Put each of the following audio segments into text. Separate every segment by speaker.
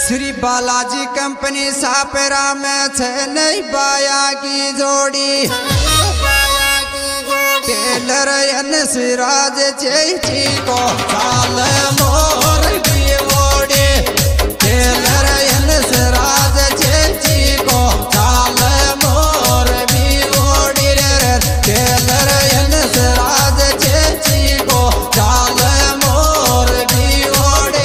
Speaker 1: Shri Balaji company सापेरा में छे नहीं बाया की जोड़ी टेलर सिराज चेची को चाल मोर की ओड़ी टेलर सिराज चेची को चाल मोर भी ओड़ी रे टेलर सिराज चेची को चाल मोर भी ओड़ी।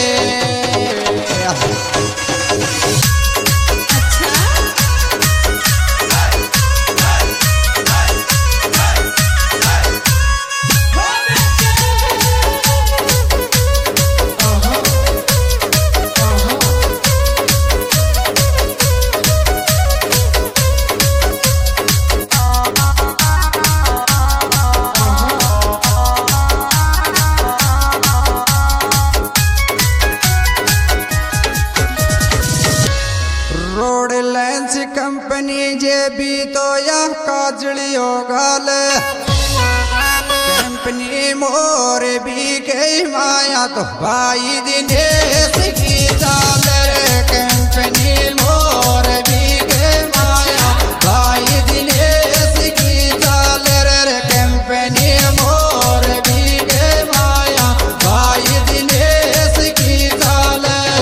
Speaker 1: कंपनी जे भी तो यह काजलियो गाल कंपनी मोर भी गई माया तो भाई दिनेश की चाल कंपनी मोर भी गई माया भाई दिनेश की चाल रे कंपनी मोर भी गई माया भाई दिनेश की चाल।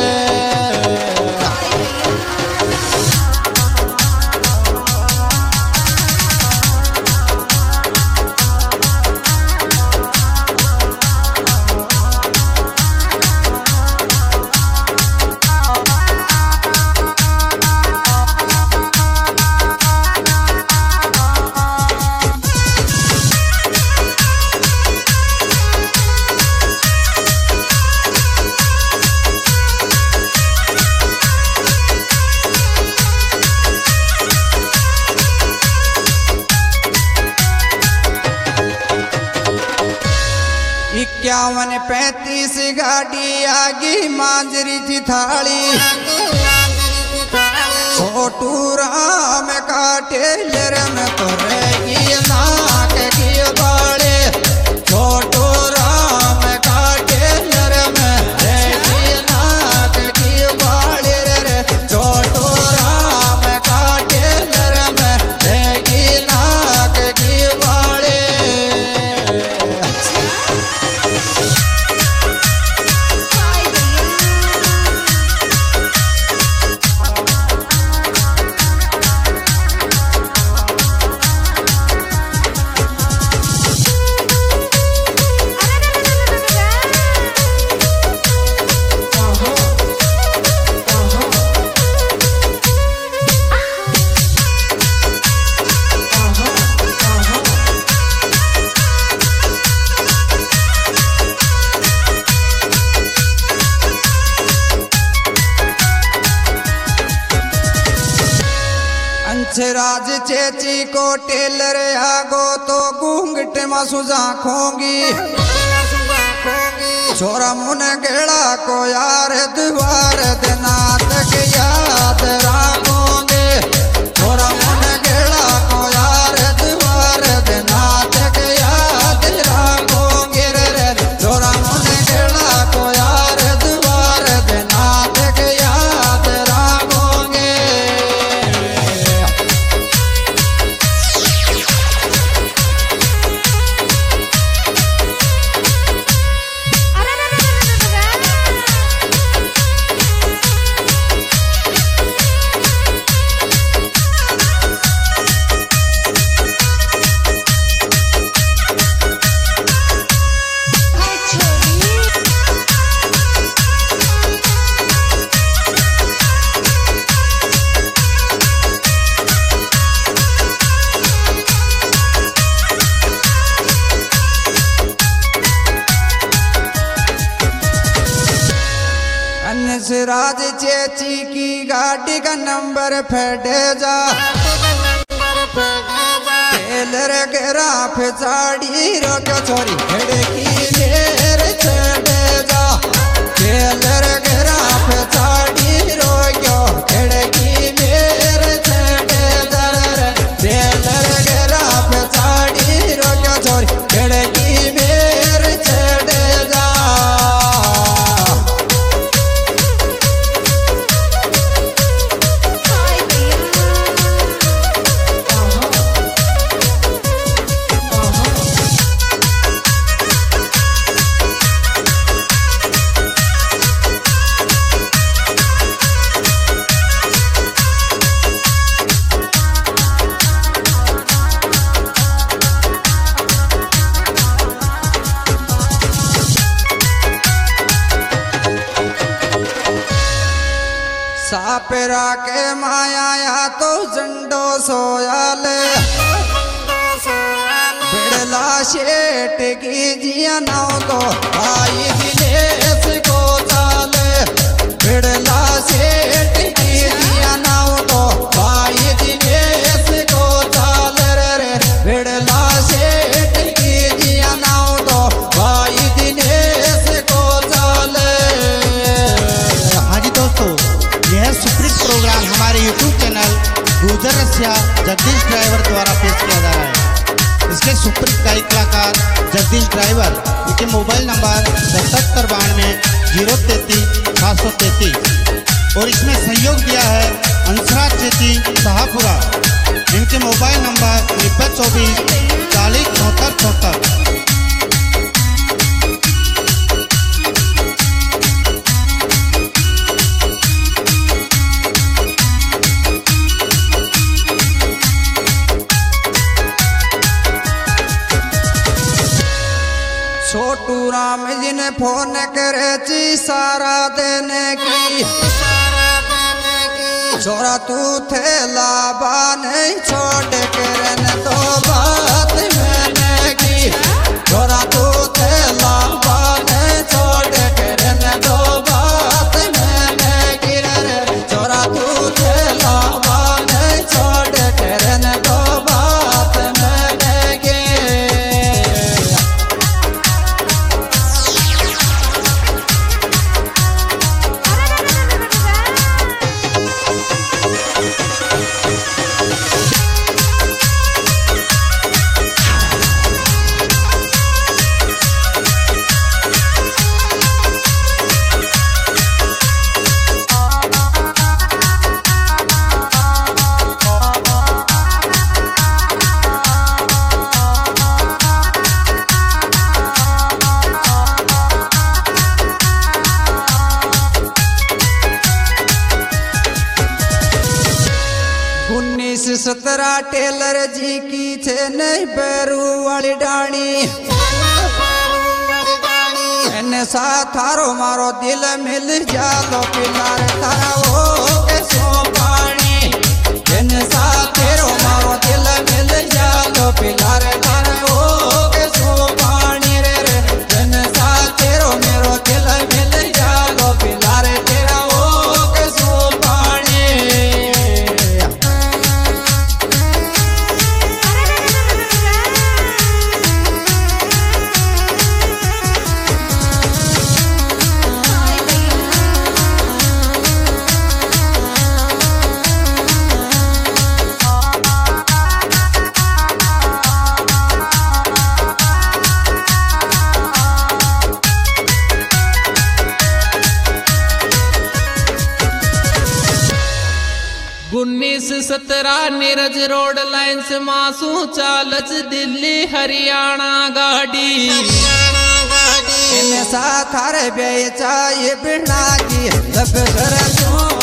Speaker 1: इक्यावन 35 गाड़ी आगी मांजरी थी थाली छोटू राम का टेलर में तो रहेगी नाक की बाड़े छोटू राम का टेलर में रहेगी नाक की बाड़े रे छोटू राम का टेलर में रहेगी नाक की बाड़े। राज चेची को टेलर आगो तो घूंघट मासू झांखोंगी छोरा मुन गेड़ा को यार द्वार देना तक याद रखोगे छोरा मुन गेड़ा को यार द्वार देना तक याद रखोगे रे छोरा मुन गेड़ा को यार द्वार देना तक याद रखोगे। राज चेची की गाड़ी का नंबर फेटे जा टेलर के राफ साड़ी रोक छोरी खिड़की लेर छड़े जा टेलर के राफ साड़ी रोक्यो खिड़की लेर छड़े जा टेलर के राफ साड़ी रोक्यो छोरी खिड़की लेर छड़े जा। बापेरा के माया तो झंडो सोयाले बिड़ला शेठ की जिया नाव तो भाई दिनेश को चाले बिड़ला शेठ की जिया नाव तो भाई दिनेश को चाले रे बिड़ला शेठ की जिया नाव तो भाई दिनेश को चाले।
Speaker 2: हाँ जी दोस्तों, यह सुप्रीत प्रोग्राम हमारे YouTube चैनल गुजर रसिया जगदीश ड्राइवर द्वारा पेश किया जा रहा है। इसके सुप्रीत गायक कलाकार जगदीश ड्राइवर, इनके मोबाइल नंबर 7792-033-733 और इसमें सहयोग दिया है अंसराज चेती शाहपुरा। इनके मोबाइल नंबर 9024-407474।
Speaker 1: छोटू राम जी ने फोन करे ची सारा देने की छोरा तू थे लाबा नहीं छोड़ के रहने तो बात मैंने की छोरा तू थे लाबा नहीं छोड़ के रहने तो बात मैंने की रे छोरा तू थे लाबा नहीं छोड़ के रहने तो बात मैंने की। उन्नीस 17 टेलर जी की थे नहीं पैरू वाली डाणी एने साथ थारो मारो दिल मिल जालो पिलारे तारा वो कैसो पानी एने साथ तेरो मारो दिल मिल जालो पिलारे तारा वो कैसो पानी रे रे एने साथ तेरो मेरो दिल मिल जालो पिलारे तेरा वो कैसो पानी।
Speaker 3: उन्नीस 17 नीरज रोड लाइन से मासू चालच दिल्ली हरियाणा गाड़ी
Speaker 1: इन साथ थारे बेचाए बिना की लब कर